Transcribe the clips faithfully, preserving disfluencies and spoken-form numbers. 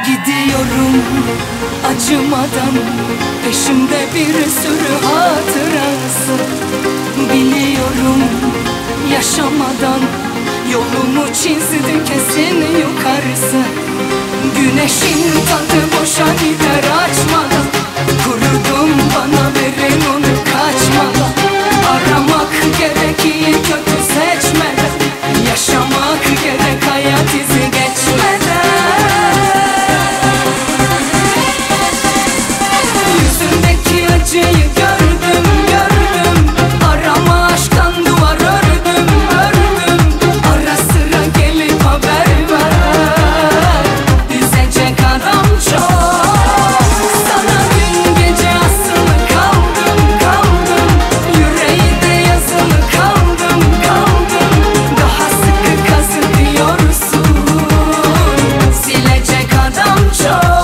Gidiyorum acımadan, peşimde bir sürü hatırası. Biliyorum yaşamadan, yolumu çizdi kesin yukarısı. Güneşin tadı boşa gider açmadan, kurudum bana verin onu kaçmadan. Aramak gerek iyi kötü seçmeden, yaşamak gerek hayat izi geçmeden. Yüzündeki acıyı gördüm gördüm, arama aşktan duvar ördüm ördüm. Ara sıra gelip haber ver, üzecek adam çok. Sana dün gece asılı kaldım kaldım, yüreği de yazılı kaldım kaldım. Daha sıkı kazı diyorsun, silecek adam çok.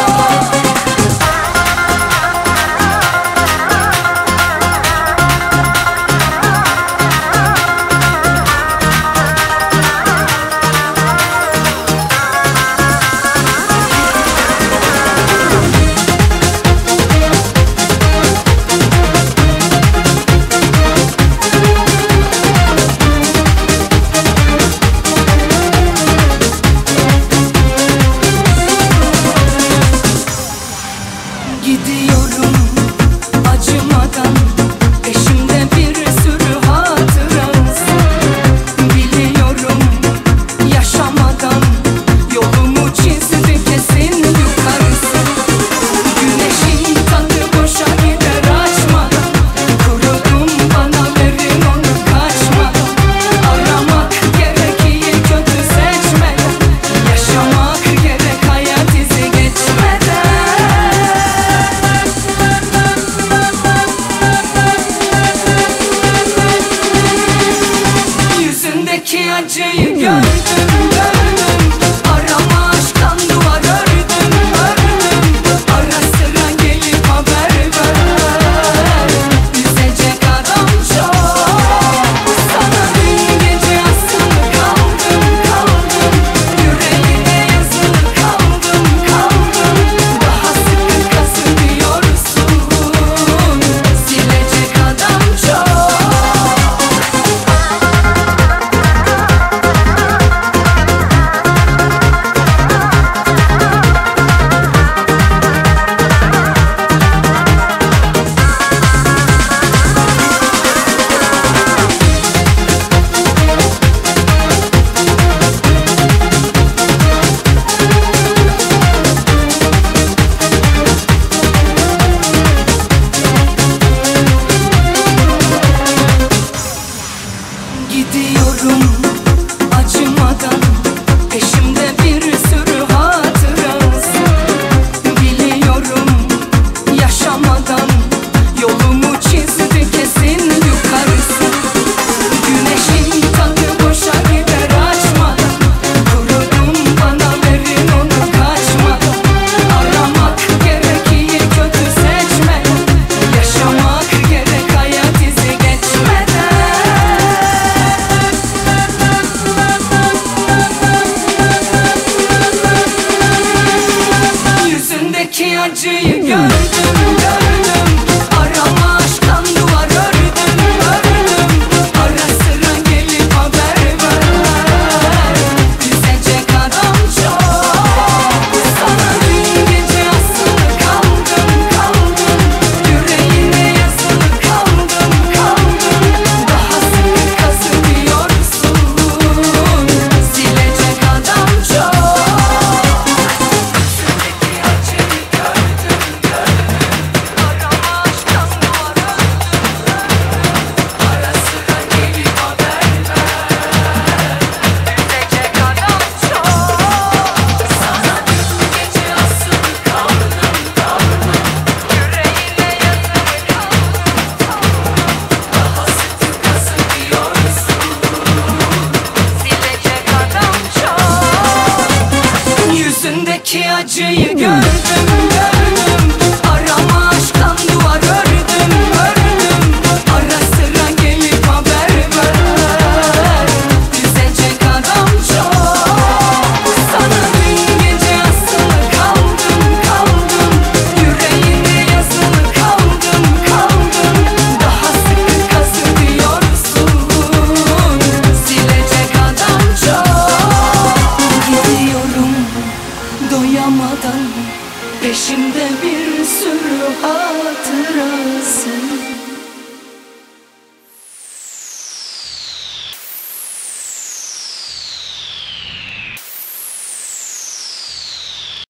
Gidiyorum acımadan, peşimde bir sürü hatırası. Biliyorum yaşamadan, yolumu çizdi kesin yukarısı. Güneşin tadı boşa gider açmadan, kurudum bana verin onu kaçmadan. Aramak gerek iyi kötü seçmeden, yaşamak gerek hayat izi geçmeden. Yüzündeki acıyı gördüm gördüm, arama aşktan duvar ördüm ördüm. Ara sıra gelip haber ver, üzecek adam çok. Sana dün gece asılı kaldım kaldım, yüreği de yazılı kaldım kaldım. Daha sıkı kazı diyorsun, silecek adam çok. Gidiyorum acımadan,